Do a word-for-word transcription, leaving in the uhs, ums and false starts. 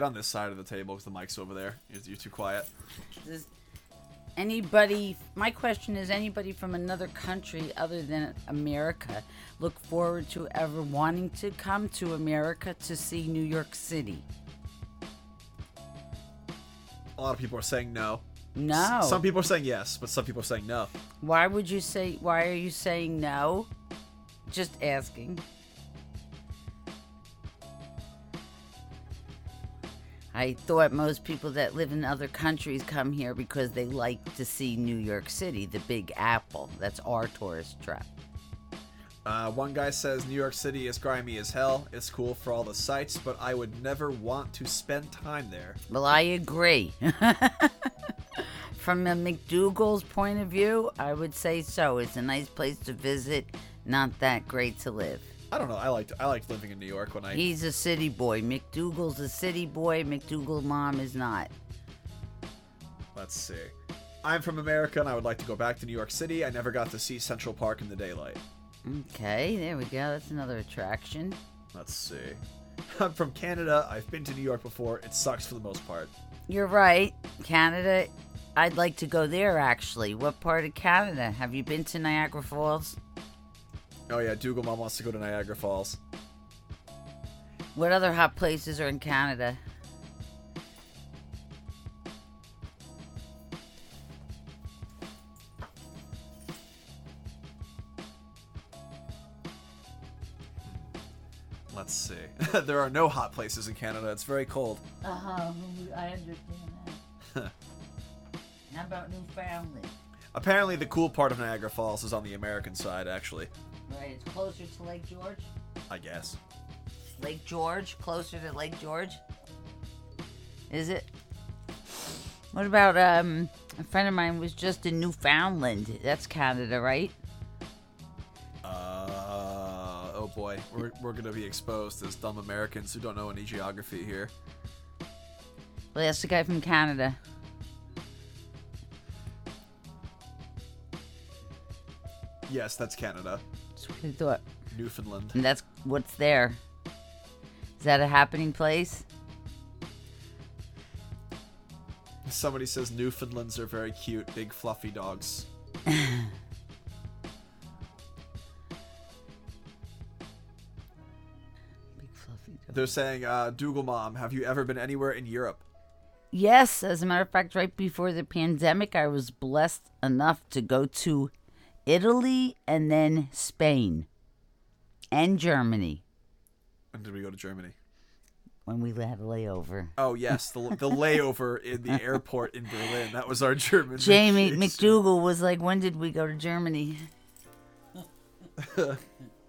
on this side of the table because the mic's over there. You're, you're too quiet. Does anybody, my question is, anybody from another country other than America look forward to ever wanting to come to America to see New York City? A lot of people are saying no. No. S- some people are saying yes, but some people are saying no. Why would you say, why are you saying no? Just asking. I thought most people that live in other countries come here because they like to see New York City, the Big Apple. That's our tourist trap. Uh, one guy says New York City is grimy as hell. It's cool for all the sights, but I would never want to spend time there. Well, I agree. From a McDougal's point of view, I would say so. It's a nice place to visit, not that great to live. I don't know. I liked I liked living in New York when I. He's a city boy. McDougal's a city boy. McDougal mom is not. Let's see. I'm from America and I would like to go back to New York City. I never got to see Central Park in the daylight. Okay, there we go. That's another attraction. Let's see. I'm from Canada. I've been to New York before. It sucks for the most part. You're right. Canada, I'd like to go there, actually. What part of Canada? Have you been to Niagara Falls? Oh, yeah. Dougal Mom wants to go to Niagara Falls. What other hot places are in Canada? Let's see. There are no hot places in Canada. It's very cold. Uh-huh. I understand that. How about Newfoundland? Apparently, the cool part of Niagara Falls is on the American side, actually. Right, it's closer to Lake George? I guess. Lake George? Closer to Lake George? Is it? What about, um, a friend of mine was just in Newfoundland. That's Canada, right? Uh, oh boy. We're, we're gonna be exposed as dumb Americans who don't know any geography here. Well, that's the guy from Canada. Yes, that's Canada. That's what I thought. Newfoundland. And that's what's there. Is that a happening place? Somebody says Newfoundlands are very cute, big fluffy dogs. Big fluffy dog. They're saying, uh, Dougal Mom, have you ever been anywhere in Europe? Yes, as a matter of fact, right before the pandemic, I was blessed enough to go to Italy and then Spain and Germany. When did we go to Germany? When we had a layover. Oh, yes, the the layover in the airport in Berlin. That was our German Jamie vacation. McDougal was like, when did we go to Germany?